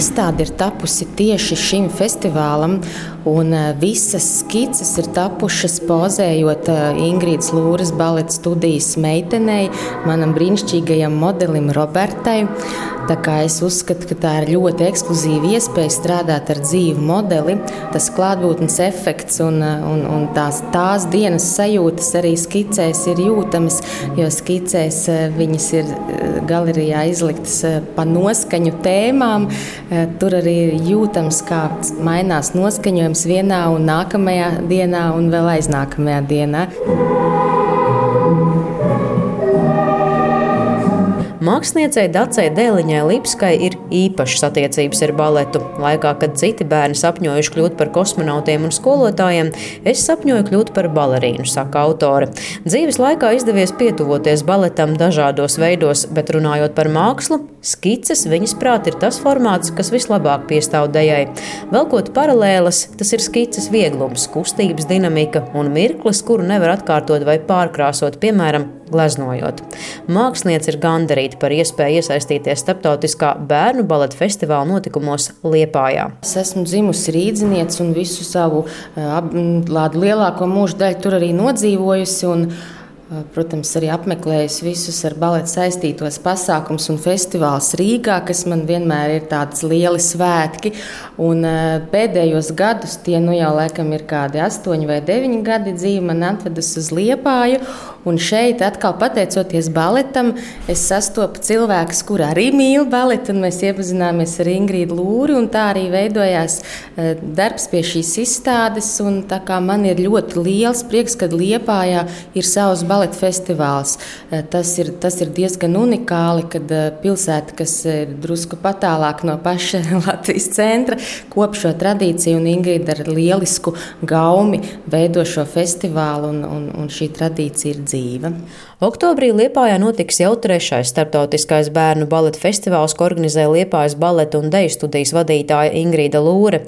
izstāde ir tapusi tieši šim festivālam, un visas skices ir tapušas pozējot Ingridas Lūres baleta studijas meitenei, manam brīnišķīgajam modelim Robertai. Tā kā es uzskatu, ka tā ir ļoti ekskluzīva iespēja strādāt ar dzīvu modeli. Tas klātbūtnes efekts un tās dienas sajūtas arī skicēs ir jūtamas, jo skicēs viņas ir galerijā izliktas pa noskaņu tēmām. Tur arī jūtams, kā mainās noskaņojums vienā un nākamajā dienā un vēl aiznākamajā dienā. Māksliniecei Dacei Dēliņai Lipskai ir īpašas attiecības ar baletu. Laikā, kad citi bērni sapņojuši kļūt par kosmonautiem un skolotājiem, es sapņoju kļūt par balerīnu, saka autore. Dzīves laikā izdevies pietuvoties baletam dažādos veidos, bet runājot par mākslu, skices viņas prāt ir tas formāts, kas vislabāk piestāv Dejai. Velkot paralēles, tas ir skices vieglums, kustības dinamika un mirklis, kuru nevar atkārtot vai pārkrāsot, piemēram, gleznojot. Māksliniece ir gandarīta par iespēju iesaistīties starptautiskā bērnu baleta festivāla notikumos Liepājā. Es esmu dzimusi rīdziniece un visu savu lielāko mūža daļu tur arī nodzīvojusi un, protams, arī apmeklējusi visus ar baletu saistītos pasākums un festivāls Rīgā, kas man vienmēr ir tāds lieli svētki. Un pēdējos gadus, tie nu jau laikam ir kādi 8 vai 9 gadi dzīve, man atvedusi uz Liepāju. Un šeit atkal pateicoties baletam, es sastopu cilvēkus, kur arī mīl baletu, un mēs iepazināmies ar Ingridu Lūri, un tā arī veidojās darbs pie šīs izstādes. Un tā kā man ir ļoti liels prieks, kad Liepājā ir savs baleta festivāls. Tas ir diezgan unikāli, kad pilsēta, kas ir drusku patālāk no paša Latvijas centra, kop šo tradīciju, un Ingrida ar lielisku gaumi veido šo festivālu, un šī tradīcija ir dzīva. Oktobrī Liepājā notiks jau 3. starptautiskais bērnu baleta festivāls, ko organizē Liepājas baleta un deju studijas vadītāja Ingrida Lūre.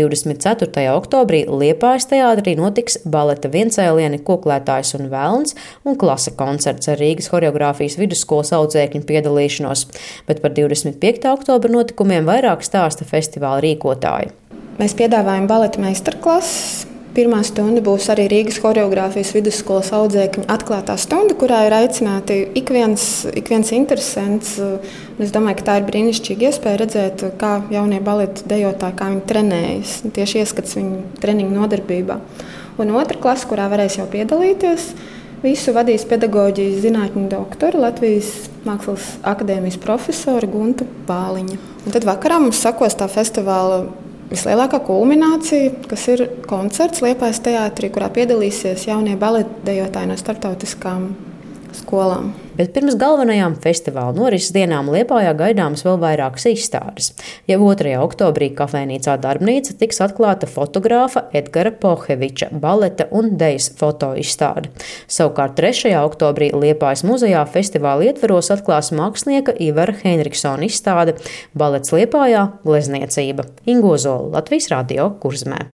24. oktobrī Liepājas teātrī notiks baleta Viencēlieni, Kuklētājs un Velns un klasa koncerts ar Rīgas horeogrāfijas vidusskolas audzēkņu piedalīšanos. Bet par 25. oktobra notikumiem vairāk stāsta festivāla rīkotāji. Mēs piedāvājam baleta meistarklases. Pirmā stunda būs arī Rīgas horeogrāfijas vidusskolas audzēkņu atklātā stunda, kurā ir aicināti ik viens interesants. Es domāju, ka tā ir brīnišķīga iespēja redzēt, kā jaunie baleta dejotāji, kā viņi trenējas. Tieši ieskats viņu treniņu nodarbībā. Un otra klase, kurā varēs jau piedalīties, visu vadīs pedagoģijas zinātņu doktora, Latvijas Mākslas akadēmijas profesora Gunta Pāliņa. Un tad vakarā mums sakos tā festivāla vislielākā kulminācija, kas ir koncerts Liepājas teātrī, kurā piedalīsies jaunie baleta dejotāji no starptautiskām skolām. Bet pirms galvenajām festivāla norises dienām Liepājā gaidāmas vēl vairākas izstādes. Jau 2. oktobrī kafejnīcā Darbnīca tiks atklāta fotogrāfa Edgara Poheviča baleta un dejas fotoizstāde. Savukārt 3. oktobrī Liepājas muzejā festivāla ietveros atklās mākslinieka Ivara Henriksona izstāde Balets Liepājā – glezniecība. Ingo Zola, Latvijas Radio, Kurzemē.